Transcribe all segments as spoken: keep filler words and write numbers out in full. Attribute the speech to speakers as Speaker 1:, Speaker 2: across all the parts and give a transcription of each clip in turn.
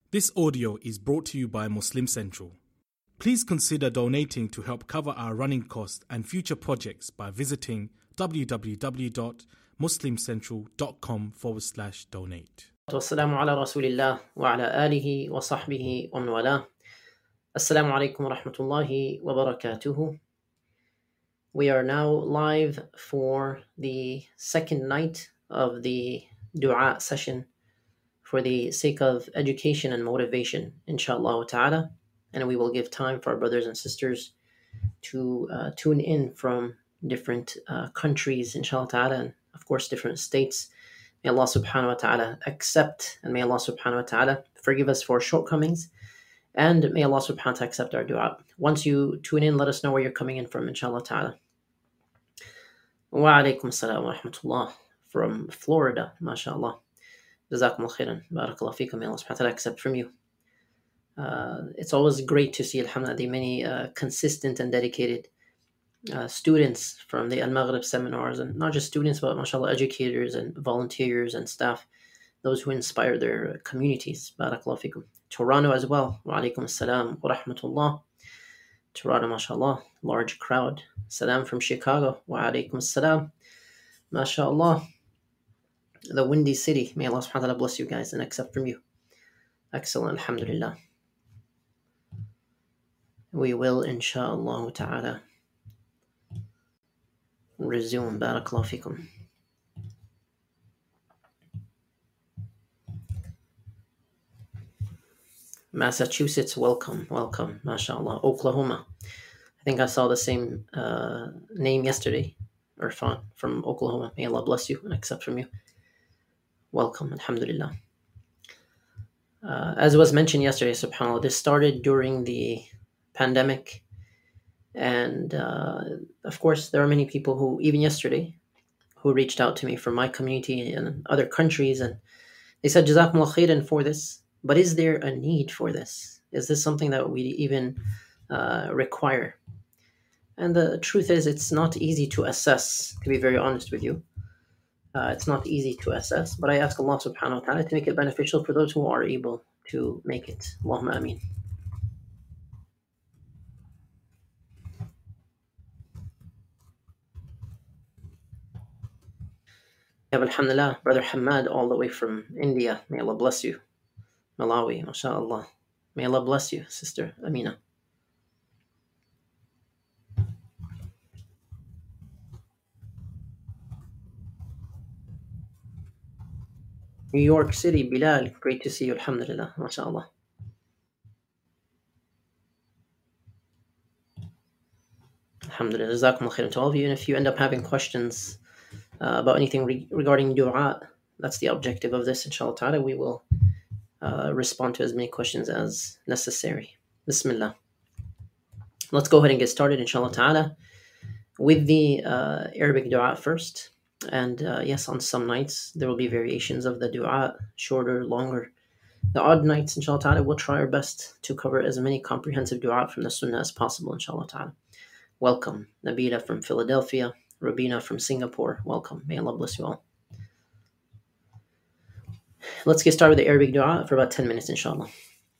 Speaker 1: This audio is brought to you by Muslim Central. Please consider donating to help cover our running costs and future projects by visiting www.muslimcentral.com forward slash donate.
Speaker 2: والسلام على رسول الله وعلى آله وصحبه ومن والاه. Assalamu alaikum wa rahmatullahi wa barakatuhu. We are now live for the second night of the dua session for the sake of education and motivation, inshallah ta'ala. And we will give time for our brothers and sisters to uh, tune in from different uh, countries, inshallah ta'ala, and of course different states. May Allah subhanahu wa ta'ala accept, and may Allah subhanahu wa ta'ala forgive us for shortcomings, and may Allah subhanahu wa ta'ala accept our dua. Once you tune in, let us know where you're coming in from, inshallah ta'ala. Wa alaikum assalam wa rahmatullah from Florida, mashallah. Jazakum khairan. Barakallahu feekum. May Allah subhanahu wa ta'ala accept from you. Uh, it's always great to see, alhamdulillah, the many uh, consistent and dedicated uh, students from the Al-Maghrib seminars, and not just students, but mashallah, educators and volunteers and staff, those who inspire their communities. Barakallahu feekum. Toronto as well. Wa alaikum assalam wa rahmatullah. Toronto, mashallah, large crowd. Salam from Chicago. Wa alaikum assalam. Mashallah. The Windy City. May Allah subhanahu wa ta'ala bless you guys and accept from you. Excellent, alhamdulillah. We will, inshaAllah ta'ala, resume. Barakallahu feekum. Massachusetts, welcome, welcome, mashallah. Oklahoma. I think I saw the same uh, name yesterday, Irfan from Oklahoma. May Allah bless you and accept from you. Welcome, alhamdulillah. Uh, as was mentioned yesterday, subhanAllah, this started during the pandemic. And uh, of course, there are many people who, even yesterday, who reached out to me from my community and other countries. And they said, Jazakumullah khairan for this. But is there a need for this? Is this something that we even uh, require? And the truth is, it's not easy to assess, to be very honest with you. Uh, it's not easy to assess, but I ask Allah subhanahu wa ta'ala to make it beneficial for those who are able to make it. Allahumma ameen. Yeah, alhamdulillah, Brother Hamad, all the way from India. May Allah bless you. Malawi, mashallah. May Allah bless you, Sister Amina. New York City, Bilal, great to see you, alhamdulillah, mashallah. Alhamdulillah, jazakum khairan to all of you. And if you end up having questions uh, about anything re- regarding dua, that's the objective of this, inshallah ta'ala. We will uh, respond to as many questions as necessary. Bismillah. Let's go ahead and get started, inshallah ta'ala, with the uh, Arabic dua first. And uh, yes, on some nights, there will be variations of the dua, shorter, longer. The odd nights, inshallah ta'ala, we'll try our best to cover as many comprehensive dua from the sunnah as possible, inshallah ta'ala. Welcome, Nabila from Philadelphia, Rabina from Singapore. Welcome. May Allah bless you all. Let's get started with the Arabic dua for about ten minutes, inshallah.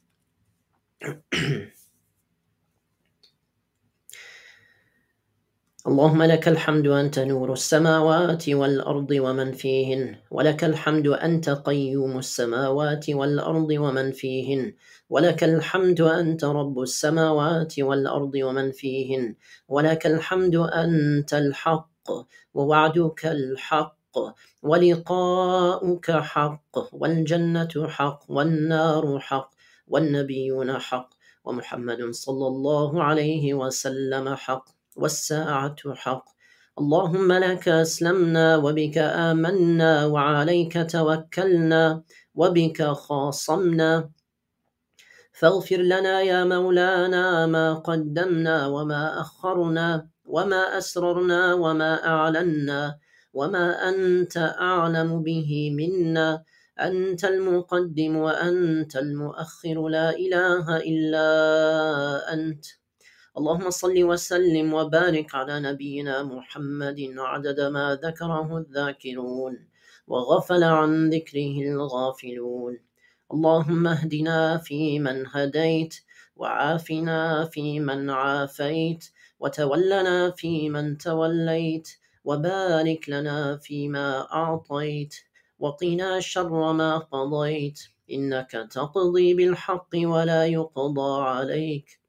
Speaker 2: اللهم لك الحمد أنت نور السماوات والأرض ومن فيهن ولك الحمد أنت قيوم السماوات والأرض ومن فيهن ولك الحمد أنت رب السماوات والأرض ومن فيهن ولك الحمد أنت الحق ووعدك الحق ولقاؤك حق والجنة حق والنار حق والنبيون حق ومحمد صلى الله عليه وسلم حق والساعة حق. اللهم لك أسلمنا وبك آمنا وعليك توكلنا وبك خاصمنا فاغفر لنا يا مولانا ما قدمنا وما أخرنا وما أسررنا وما أعلنا وما أنت أعلم به منا أنت المقدم وأنت المؤخر لا إله إلا أنت. اللهم صل وسلم وبارك على نبينا محمد عدد ما ذكره الذاكرون وغفل عن ذكره الغافلون اللهم اهدنا فيمن هديت، وعافنا فيمن عافيت، وتولنا فيمن توليت، وبارك لنا فيما أعطيت، وقنا شر ما قضيت، إنك تقضي بالحق ولا يقضى عليك،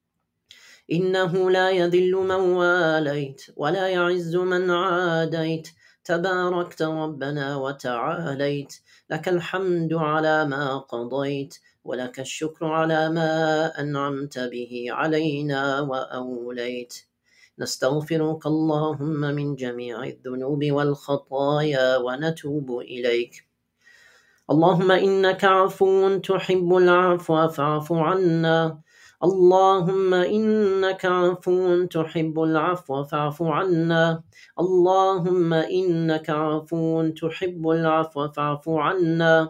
Speaker 2: إنه لا يذل من واليت ولا يعز من عاديت، تباركت ربنا وتعاليت، لك الحمد على ما قضيت، ولك الشكر على ما أنعمت به علينا وأوليت. نستغفرك اللهم من جميع الذنوب والخطايا ونتوب إليك. اللهم إنك عفو تحب العفو فاعف عنا. اللهم إنك عفو تحب العفو فاعف عنا. اللهم إنك عفو تحب العفو فاعف عنا.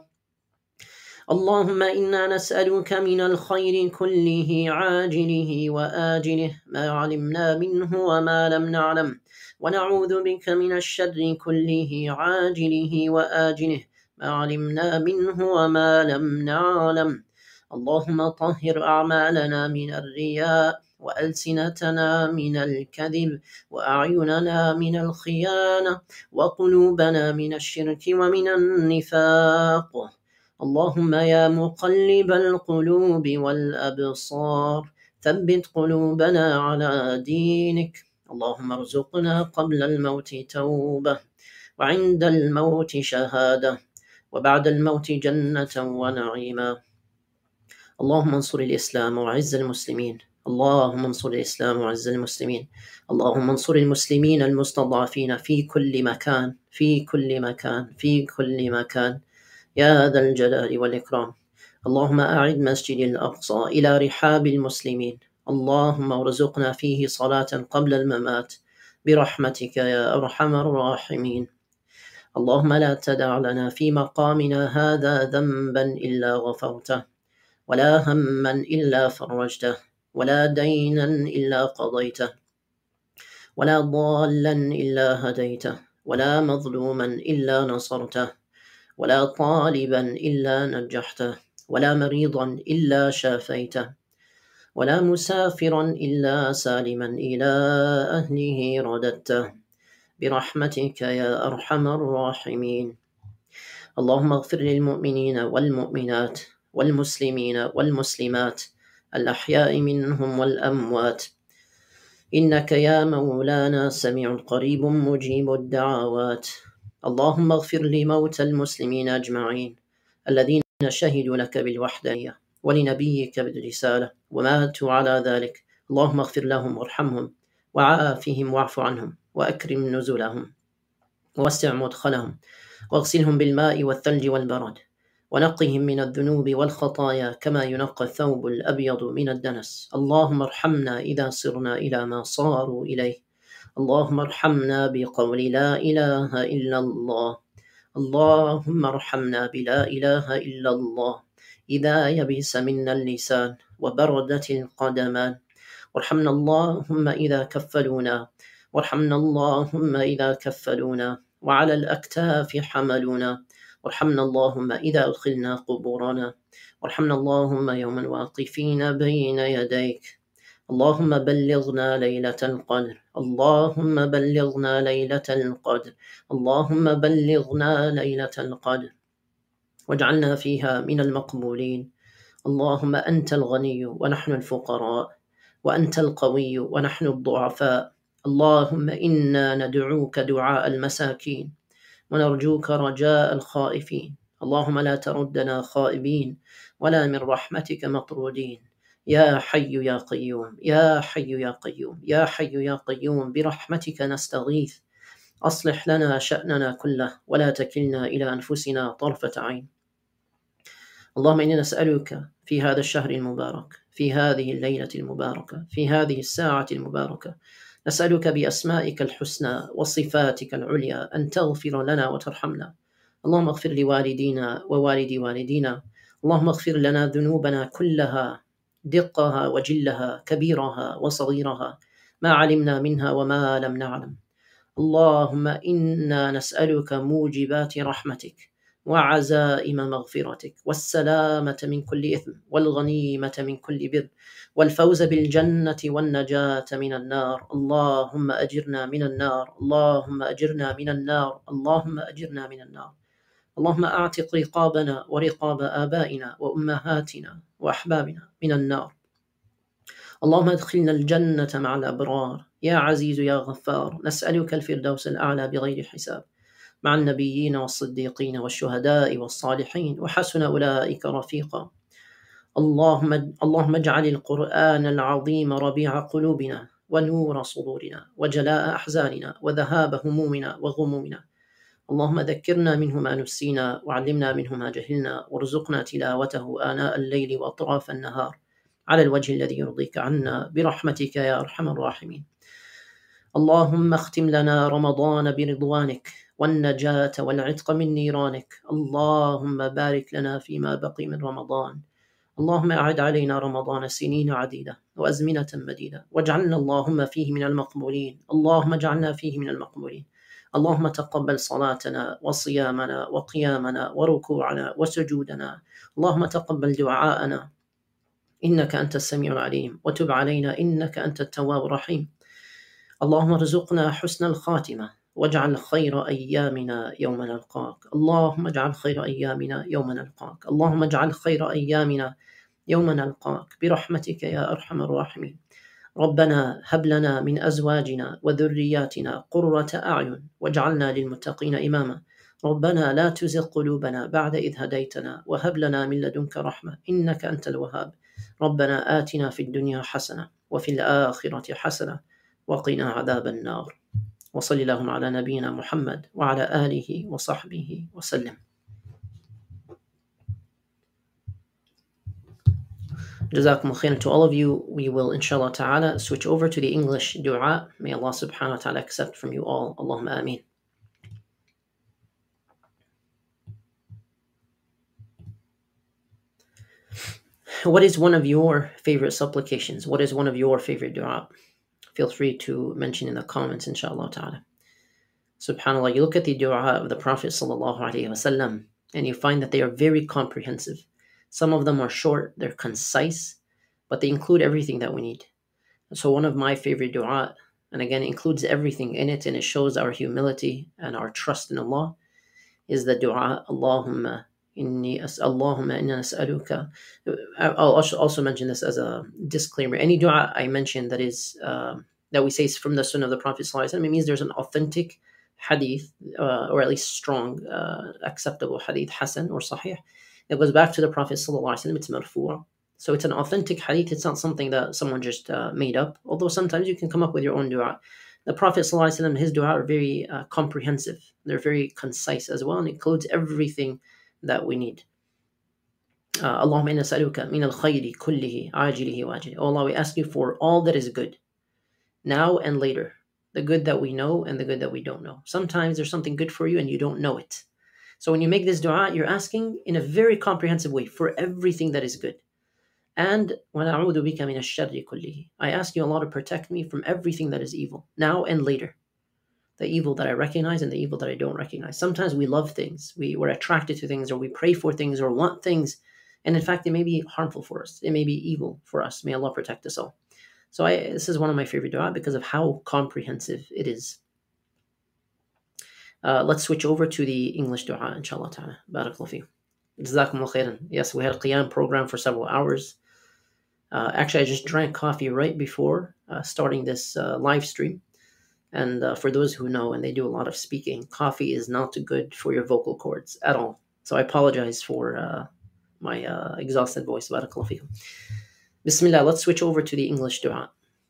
Speaker 2: اللهم إنا نسألك من الخير كله عاجله وآجله ما علمنا منه وما لم نعلم، ونعوذ بك من الشر كله عاجله وآجله ما علمنا منه وما لم نعلم. اللهم طهر أعمالنا من الرياء، وألسنتنا من الكذب، وأعيننا من الخيانة، وقلوبنا من الشرك ومن النفاق. اللهم يا مقلب القلوب والأبصار ثبت قلوبنا على دينك. اللهم ارزقنا قبل الموت توبة، وعند الموت شهادة، وبعد الموت جنة ونعيما. اللهم انصر الإسلام وعز المسلمين. اللهم انصر الإسلام وعز المسلمين. اللهم انصر المسلمين المستضعفين في كل مكان في كل مكان في كل مكان يا ذا الجلال والإكرام. اللهم أعد مسجد الأقصى إلى رحاب المسلمين. اللهم ارزقنا فيه صلاة قبل الممات برحمتك يا أرحم الراحمين. اللهم لا تدع لنا في مقامنا هذا ذنبا إلا غفرته، ولا هما إلا فرجته، ولا دينا إلا قضيته، ولا ضالا إلا هديته، ولا مظلوما إلا نصرته، ولا طالبا إلا نجحته، ولا مريضا إلا شافيته، ولا مسافرا إلا سالما إلى أهله رددته برحمتك يا أرحم الراحمين. اللهم اغفر للمؤمنين والمؤمنات والمسلمين والمسلمات الأحياء منهم والأموات، إنك يا مولانا سميع قريب مجيب الدعوات. اللهم اغفر لموتى المسلمين أجمعين الذين شهدوا لك بالوحدانية ولنبيك بالرسالة وماتوا على ذلك. اللهم اغفر لهم وارحمهم وعافهم واعف عنهم وأكرم نزلهم ووسع مدخلهم واغسلهم بالماء والثلج والبرد ونقهم من الذنوب والخطايا كما ينقى الثوب الأبيض من الدنس. اللهم ارحمنا إذا صرنا إلى ما صاروا إليه. اللهم ارحمنا بقول لا إله إلا الله. اللهم ارحمنا بلا إله إلا الله إذا يبس منا اللسان وبردت القدمان. وارحمنا اللهم إذا كفلونا، وارحمنا اللهم إذا كفلونا وعلى الأكتاف حملونا. وارحمنا اللهم إذا أدخلنا قبورنا. وارحمنا اللهم يوما واقفين بين يديك. اللهم بلغنا ليلة القدر. اللهم بلغنا ليلة القدر. اللهم بلغنا ليلة القدر واجعلنا فيها من المقبولين. اللهم أنت الغني ونحن الفقراء، وأنت القوي ونحن الضعفاء. اللهم إنا ندعوك دعاء المساكين ونرجوك رجاء الخائفين. اللهم لا تردنا خائبين ولا من رحمتك مطرودين. يا حي يا قيوم يا حي يا قيوم يا حي يا قيوم برحمتك نستغيث. أصلح لنا شأننا كله ولا تكلنا إلى أنفسنا طرفة عين. اللهم إنا نسألك في هذا الشهر المبارك، في هذه الليلة المباركة، في هذه الساعة المباركة، نسألك بأسمائك الحسنى وصفاتك العليا أن تغفر لنا وترحمنا. اللهم اغفر لوالدينا ووالد والدينا. اللهم اغفر لنا ذنوبنا كلها، دقها وجلها، كبيرها وصغيرها، ما علمنا منها وما لم نعلم. اللهم إنا نسألك موجبات رحمتك وعزائم مغفرتك والسلامة من كل إثم والغنيمة من كل بر والفوز بالجنة والنجاة من النار. اللهم أجرنا من النار، اللهم أجرنا من النار، اللهم أجرنا من النار. اللهم أعتق رقابنا ورقاب آبائنا وأمهاتنا وأحبابنا من النار. اللهم ادخلنا الجنة مع الأبرار يا عزيز يا غفار. نسألك الفردوس الأعلى بغير حساب مع النبيين والصديقين والشهداء والصالحين وحسن أولئك رفيقا. اللهم اللهم اجعل القرآن العظيم ربيع قلوبنا ونور صدورنا وجلاء أحزاننا وذهاب همومنا وغمومنا. اللهم ذكرنا منه ما نسينا وعلمنا منه ما جهلنا وارزقنا تلاوته آناء الليل وأطراف النهار على الوجه الذي يرضيك عنا برحمتك يا أرحم الراحمين. اللهم اختم لنا رمضان برضوانك والنجاة والعتق من نيرانك. اللهم بارك لنا فيما بقي من رمضان. اللهم أعد علينا رمضان سنين عديدة وأزمنة مديدة واجعلنا اللهم فيه من المقبولين. اللهم اجعلنا فيه من المقبولين. اللهم تقبل صلاتنا وصيامنا وقيامنا وركوعنا وسجودنا. اللهم تقبل دعاءنا إنك أنت السميع العليم وتب علينا إنك أنت التواب الرحيم. اللهم ارزقنا حسن الخاتمة واجعل خير أيامنا يوم نلقاك. اللهم اجعل خير أيامنا يوم نلقاك. اللهم اجعل خير أيامنا يوم نلقاك برحمتك يا أرحم الراحمين. ربنا هب لنا من أزواجنا وذرياتنا قرة أعين واجعلنا للمتقين إماما. ربنا لا تزغ قلوبنا بعد إذ هديتنا وهب لنا من لدنك رحمة إنك أنت الوهاب. ربنا آتنا في الدنيا حسنة وفي الآخرة حسنة وقنا عذاب النار. وصل اللهم على نبينا محمد وعلى آله وصحبه وسلم. Jazakumullah khairan to all of you. We will inshallah ta'ala switch over to the English dua. May Allah subhanahu wa ta'ala accept from you all. Allahumma ameen. What is one of your favorite supplications? What is one of your favorite dua? Feel free to mention in the comments, inshallah ta'ala. SubhanAllah, you look at the dua of the Prophet sallallahu alaihi wasallam, and you find that they are very comprehensive. Some of them are short, they're concise, but they include everything that we need. So one of my favorite dua, and again, it includes everything in it, and it shows our humility and our trust in Allah, is the dua, Allahumma inni as Allahumma inna nas'aluka. I'll also mention this as a disclaimer. Any dua I mention that is uh, that we say is from the Sunnah of the Prophet sallallahu alaihi wasallam, it means there's an authentic hadith, uh, or at least strong, uh, acceptable hadith, hasan or sahih, that goes back to the Prophet sallallahu alaihi wasallam. It's marfu'. So it's an authentic hadith. It's not something that someone just uh, made up. Although sometimes you can come up with your own dua. The Prophet sallallahu alaihi wasallam, his dua are very uh, comprehensive. They're very concise as well, and includes everything that we need. Uh, Allahumma inna nas'aluka min al-khayri kullihi ajilihi wa ajilihi. Oh Allah, we ask you for all that is good, now and later. The good that we know and the good that we don't know. Sometimes there's something good for you and you don't know it. So when you make this dua, you're asking in a very comprehensive way for everything that is good. And وَنَعُوذُ بِكَ مِنَ الشَّرِّ كُلِّهِ. I ask you, Allah, to protect me from everything that is evil, now and later. The evil that I recognize and the evil that I don't recognize. Sometimes we love things, we, we're attracted to things, or we pray for things, or want things, and in fact, it may be harmful for us. It may be evil for us. May Allah protect us all. So I, this is one of my favorite dua because of how comprehensive it is. Uh, let's switch over to the English dua, inshallah ta'ala. Barakallahu fi. Jazakumullah khairan. Yes, we had a qiyam program for several hours. Uh, actually, I just drank coffee right before uh, starting this uh, live stream. And uh, for those who know, and they do a lot of speaking, coffee is not good for your vocal cords at all. So I apologize for uh, my uh, exhausted voice. Barakallahu fikum. Bismillah, let's switch over to the English dua.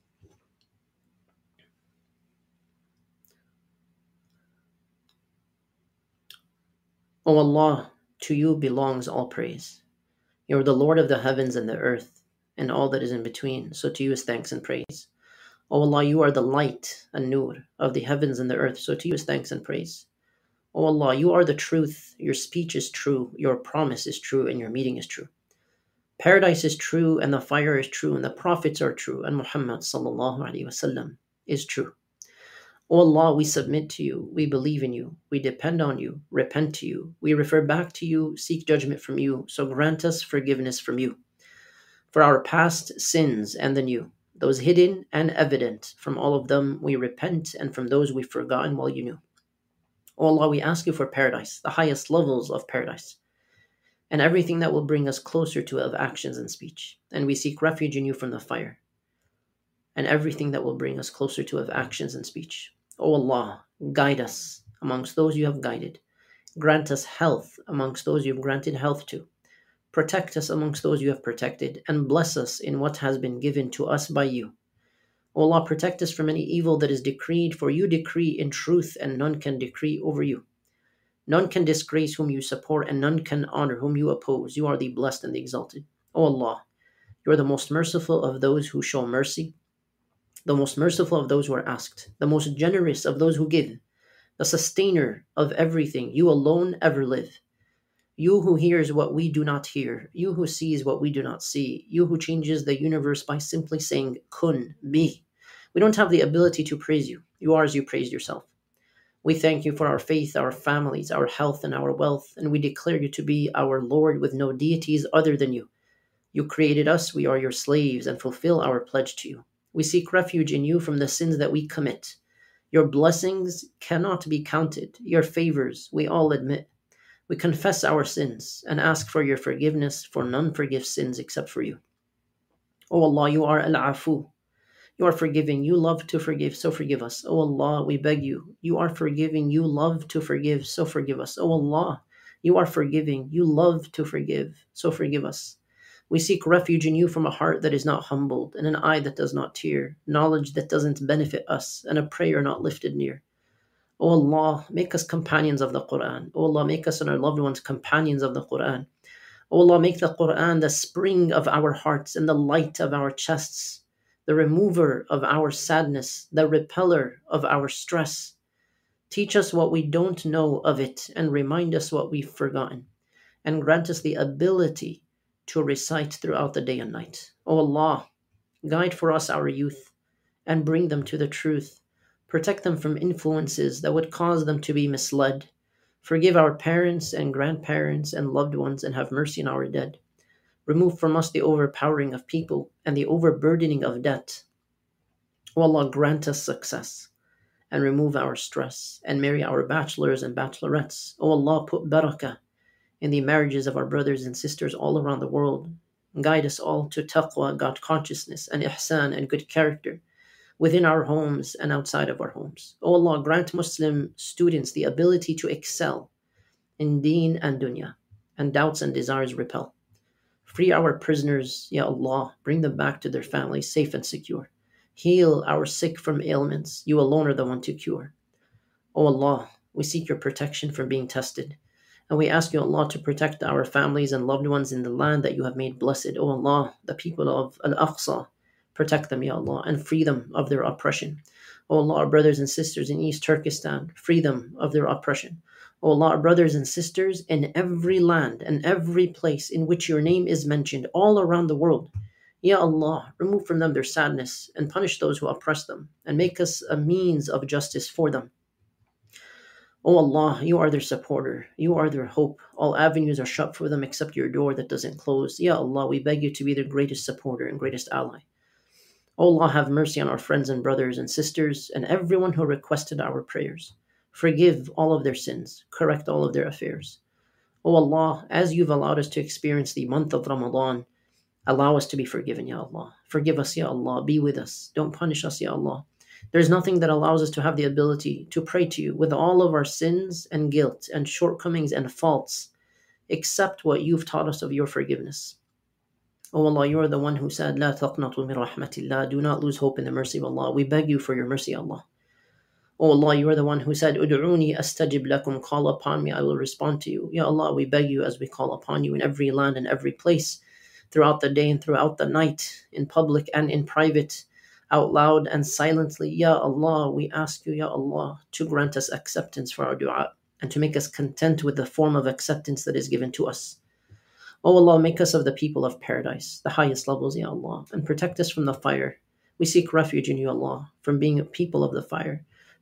Speaker 2: O Allah, to you belongs all praise. You are the Lord of the heavens and the earth, and all that is in between, so to you is thanks and praise. O Allah, you are the light and nur of the heavens and the earth, so to you is thanks and praise. O Allah, you are the truth, your speech is true, your promise is true, and your meeting is true. Paradise is true, and the fire is true, and the prophets are true, and Muhammad sallallahu alaihi wasallam is true. O Allah, we submit to you, we believe in you, we depend on you, repent to you, we refer back to you, seek judgment from you, so grant us forgiveness from you for our past sins and the new, those hidden and evident. From all of them we repent, and from those we've forgotten while you knew. O Allah, we ask you for paradise, the highest levels of paradise, and everything that will bring us closer to it of actions and speech. And we seek refuge in you from the fire, and everything that will bring us closer to of actions and speech. O Allah, guide us amongst those you have guided. Grant us health amongst those you have granted health to. Protect us amongst those you have protected, and bless us in what has been given to us by you. O Allah, protect us from any evil that is decreed, for you decree in truth, and none can decree over you. None can disgrace whom you support, and none can honor whom you oppose. You are the blessed and the exalted. O Allah, you are the most merciful of those who show mercy, the most merciful of those who are asked, the most generous of those who give, the sustainer of everything. You alone ever live. You who hears what we do not hear, you who sees what we do not see, you who changes the universe by simply saying, kun, be. We don't have the ability to praise you. You are as you praised yourself. We thank you for our faith, our families, our health, and our wealth, and we declare you to be our Lord with no deities other than you. You created us, we are your slaves, and fulfill our pledge to you. We seek refuge in you from the sins that we commit. Your blessings cannot be counted. Your favors we all admit. We confess our sins and ask for your forgiveness, for none forgives sins except for you. O Allah, you are Al-Afu. You are forgiving. You love to forgive, so forgive us. O Allah, we beg you. You are forgiving. You love to forgive, so forgive us. O Allah, you are forgiving. You love to forgive, so forgive us. We seek refuge in you from a heart that is not humbled, and an eye that does not tear, knowledge that doesn't benefit us, and a prayer not lifted near. O Allah, make us companions of the Quran. O Allah, make us and our loved ones companions of the Quran. O Allah, make the Quran the spring of our hearts and the light of our chests, the remover of our sadness, the repeller of our stress. Teach us what we don't know of it, and remind us what we've forgotten, and grant us the ability to recite throughout the day and night. O Allah, guide for us our youth, and bring them to the truth. Protect them from influences that would cause them to be misled. Forgive our parents and grandparents and loved ones, and have mercy on our dead. Remove from us the overpowering of people and the overburdening of debt. O Allah, grant us success, and remove our stress, and marry our bachelors and bachelorettes. O Allah, put barakah in the marriages of our brothers and sisters all around the world. Guide us all to taqwa, God consciousness, and ihsan, and good character, within our homes and outside of our homes. O Allah, grant Muslim students the ability to excel in deen and dunya, and doubts and desires repel. Free our prisoners, Ya Allah, bring them back to their families safe and secure. Heal our sick from ailments. You alone are the one to cure. O Allah, we seek your protection from being tested, and we ask you, Allah, to protect our families and loved ones in the land that you have made blessed. O Allah, the people of Al-Aqsa, protect them, Ya Allah, and free them of their oppression. O Allah, our brothers and sisters in East Turkestan, free them of their oppression. O Allah, our brothers and sisters in every land and every place in which your name is mentioned all around the world, Ya Allah, remove from them their sadness, and punish those who oppress them, and make us a means of justice for them. O Allah, you are their supporter, you are their hope. All avenues are shut for them except your door that doesn't close. Ya Allah, we beg you to be their greatest supporter and greatest ally. O Allah, have mercy on our friends and brothers and sisters, and everyone who requested our prayers. Forgive all of their sins, correct all of their affairs. O Allah, as you've allowed us to experience the month of Ramadan, allow us to be forgiven, Ya Allah. Forgive us, Ya Allah. Be with us. Don't punish us, Ya Allah. There's nothing that allows us to have the ability to pray to you with all of our sins and guilt and shortcomings and faults, except what you've taught us of your forgiveness. O Allah, you are the one who said, La taqnatu min rahmatillah. Do not lose hope in the mercy of Allah. We beg you for your mercy, Allah. O Allah, you are the one who said, Ud'uni astajib lakum. Call upon me, I will respond to you. Ya Allah, we beg you as we call upon you in every land and every place, throughout the day and throughout the night, in public and in private, out loud and silently. Ya Allah, we ask you, Ya Allah, to grant us acceptance for our dua, and to make us content with the form of acceptance that is given to us. O Allah, make us of the people of paradise, the highest levels, Ya Allah, and protect us from the fire. We seek refuge in you, Allah, from being a people of the fire.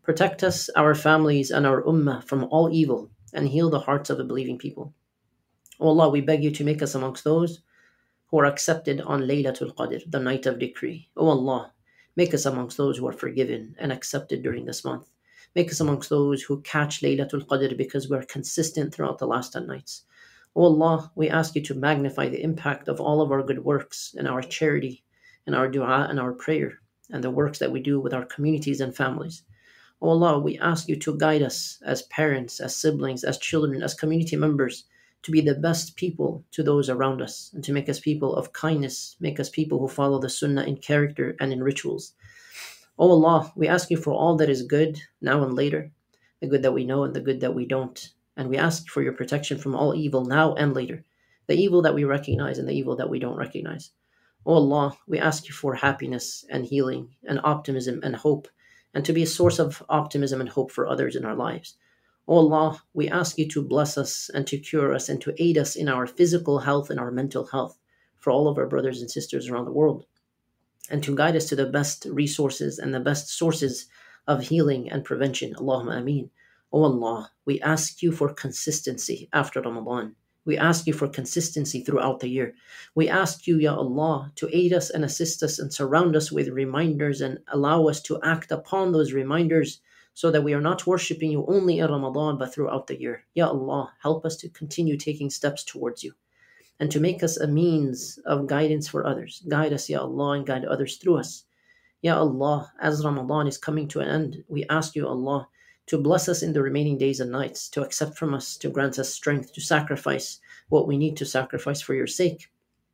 Speaker 2: Protect us, our families, and our ummah from all evil, and heal the hearts of the believing people. O Allah, we beg you to make us amongst those who are accepted on Laylatul Qadr, the night of decree. O Allah, make us amongst those who are forgiven and accepted during this month. Make us amongst those who catch Laylatul Qadr because we are consistent throughout the last ten nights. O Allah, we ask you to magnify the impact of all of our good works and our charity and our dua and our prayer and the works that we do with our communities and families. O Allah, we ask you to guide us as parents, as siblings, as children, as community members, to be the best people to those around us, and to make us people of kindness, make us people who follow the sunnah in character and in rituals. O Allah, we ask you for all that is good now and later, the good that we know and the good that we don't. And we ask for your protection from all evil now and later, the evil that we recognize and the evil that we don't recognize. O Allah, we ask you for happiness and healing and optimism and hope, and to be a source of optimism and hope for others in our lives. O Allah, we ask you to bless us and to cure us and to aid us in our physical health and our mental health for all of our brothers and sisters around the world, and to guide us to the best resources and the best sources of healing and prevention. Allahumma ameen. O Allah, we ask you for consistency after Ramadan. We ask you for consistency throughout the year. We ask you, Ya Allah, to aid us and assist us and surround us with reminders and allow us to act upon those reminders so that we are not worshipping you only in Ramadan but throughout the year. Ya Allah, help us to continue taking steps towards you and to make us a means of guidance for others. Guide us, Ya Allah, and guide others through us. Ya Allah, as Ramadan is coming to an end, we ask you, Allah, to bless us in the remaining days and nights, to accept from us, to grant us strength, to sacrifice what we need to sacrifice for your sake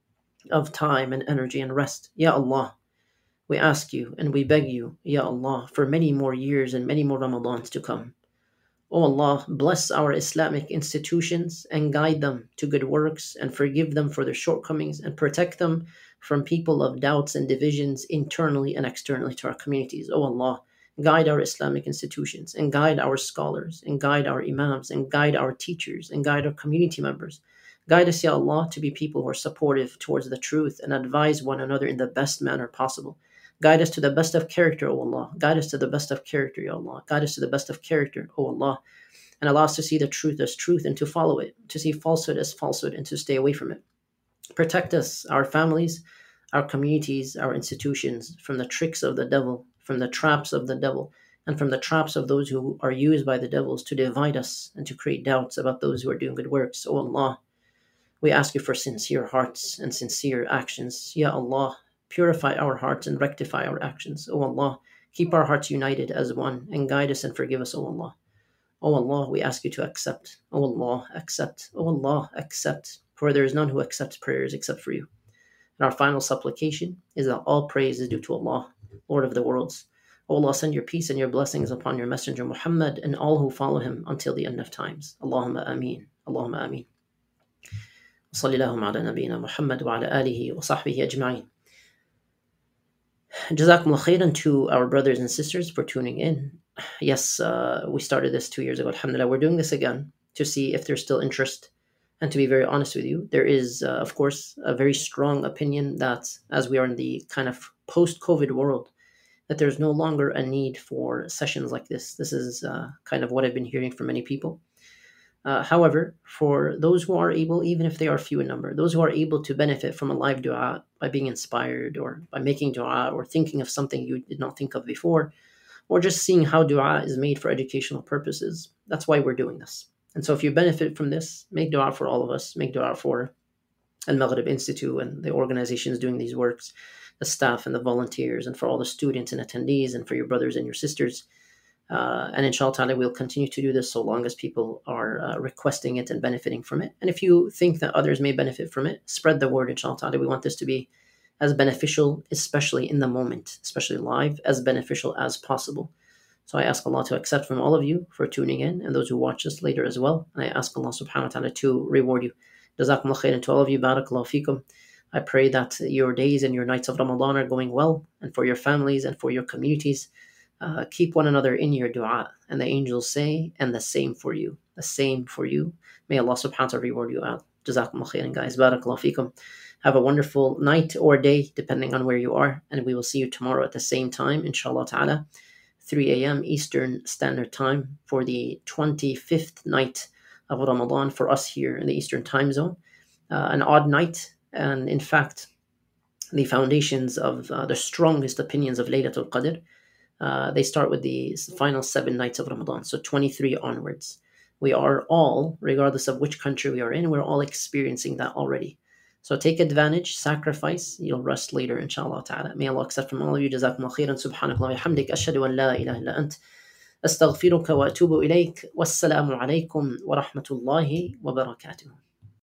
Speaker 2: of time and energy and rest. Ya Allah, we ask you and we beg you, Ya Allah, for many more years and many more Ramadans to come. O Allah, bless our Islamic institutions and guide them to good works and forgive them for their shortcomings and protect them from people of doubts and divisions internally and externally to our communities. O Allah, guide our Islamic institutions and guide our scholars and guide our imams and guide our teachers and guide our community members. Guide us, Ya Allah, to be people who are supportive towards the truth and advise one another in the best manner possible. Guide us to the best of character, O Allah. Guide us to the best of character, Ya Allah. Guide us to the best of character, O Allah. And allow us to see the truth as truth and to follow it, to see falsehood as falsehood and to stay away from it. Protect us, our families, our communities, our institutions from the tricks of the devil, from the traps of the devil, and from the traps of those who are used by the devils to divide us and to create doubts about those who are doing good works. O Allah, we ask you for sincere hearts and sincere actions. Ya Allah, purify our hearts and rectify our actions. O Allah, keep our hearts united as one and guide us and forgive us, O Allah. O Allah, we ask you to accept. O Allah, accept. O Allah, accept. For there is none who accepts prayers except for you. And our final supplication is that all praise is due to Allah, Lord of the worlds. O Allah, send your peace and your blessings upon your messenger Muhammad and all who follow him until the end of times. Allahumma ameen. Allahumma ameen. صلى الله على نبينا محمد وعلى آله وصحبه أجمعين. Jazakumullah khairan to our brothers and sisters for tuning in. Yes, uh, we started this two years ago. Alhamdulillah, we're doing this again to see if there's still interest. And to be very honest with you, there is, uh, of course, a very strong opinion that as we are in the kind of post-COVID world, that there's no longer a need for sessions like this. This is uh, kind of what I've been hearing from many people. Uh, however, for those who are able, even if they are few in number, those who are able to benefit from a live dua by being inspired or by making dua or thinking of something you did not think of before, or just seeing how dua is made for educational purposes, that's why we're doing this. And so if you benefit from this, make dua for all of us. Make dua for Al-Maghrib Institute and the organizations doing these works, the staff and the volunteers, and for all the students and attendees, and for your brothers and your sisters. Uh, and inshallah ta'ala, we'll continue to do this so long as people are uh, requesting it and benefiting from it. And if you think that others may benefit from it, spread the word, inshallah ta'ala. We want this to be as beneficial, especially in the moment, especially live, as beneficial as possible. So I ask Allah to accept from all of you for tuning in and those who watch us later as well. And I ask Allah subhanahu wa ta'ala to reward you. Jazakumullah khairan to all of you. Barakallahu feekum. I pray that your days and your nights of Ramadan are going well, and for your families and for your communities. Uh, keep one another in your dua. And the angels say, and the same for you. The same for you. May Allah subhanahu wa ta'ala reward you out. Jazakumullah khairan, guys. Barakallahu feekum. Have a wonderful night or day, depending on where you are. And we will see you tomorrow at the same time, inshallah ta'ala. three a.m. Eastern Standard Time for the twenty-fifth night of Ramadan for us here in the Eastern Time Zone. Uh, an odd night, and in fact, the foundations of uh, the strongest opinions of Laylatul Qadr, uh, they start with the final seven nights of Ramadan, so twenty-three onwards. We are all, regardless of which country we are in, we're all experiencing that already. So take advantage, sacrifice, you'll rest later, inshallah ta'ala. May Allah accept from all of you. Jazakumullah khairan. Subhanakallah wa bihamdik. Ashhadu an la ilaha illa ant. Astaghfiruka wa atubu ilayk. Wassalamu alaykum wa rahmatullahi wa barakatuh.